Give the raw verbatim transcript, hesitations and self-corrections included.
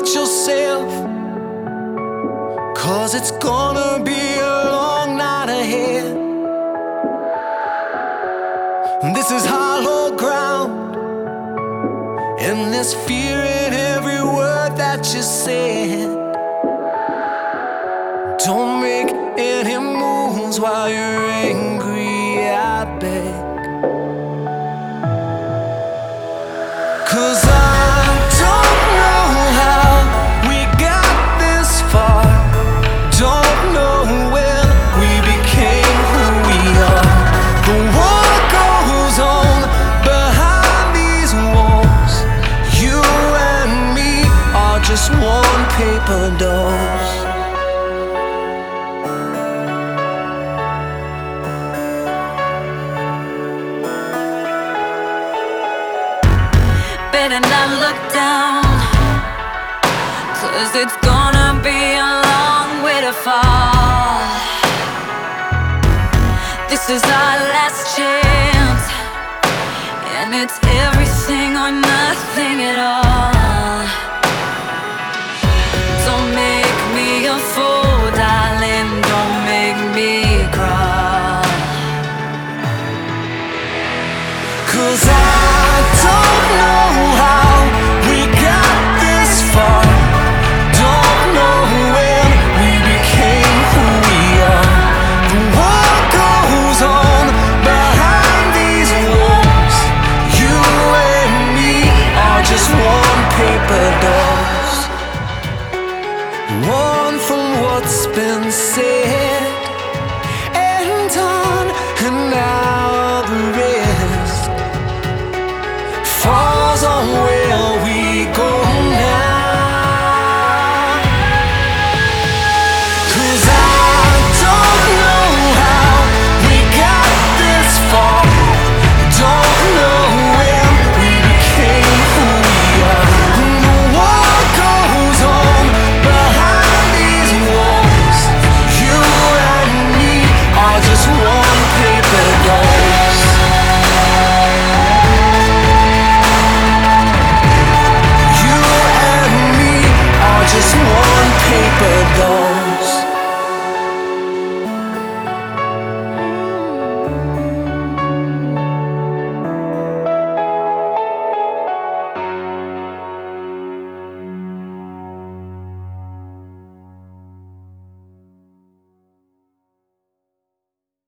watch yourself, 'cause it's gonna be a long night ahead. This is hollow ground, and there's fear in every word that you said. Don't make any moves while you're angry, I beg. 'Cause I don't know how we got this far. Don't know when we became who we are. But what goes on behind these walls? You and me are just one paper dolls. Better not look down, 'cause it's gonna be a long way to fall. This is our last chance, and it's everything or nothing at all. Don't make me a fool, darling, don't make me crawl. 'Cause I don't know how we got this far. Don't know when we became who we are. But what goes on behind these walls? You and me are just one paper dolls. One from what's been said and done, and now the rest falls on where we go now. 'Cause I don't know how we got this far. Don't know when we became who we are. And what goes on behind these walls? You and me are just one paper dolls. Just one paper doll.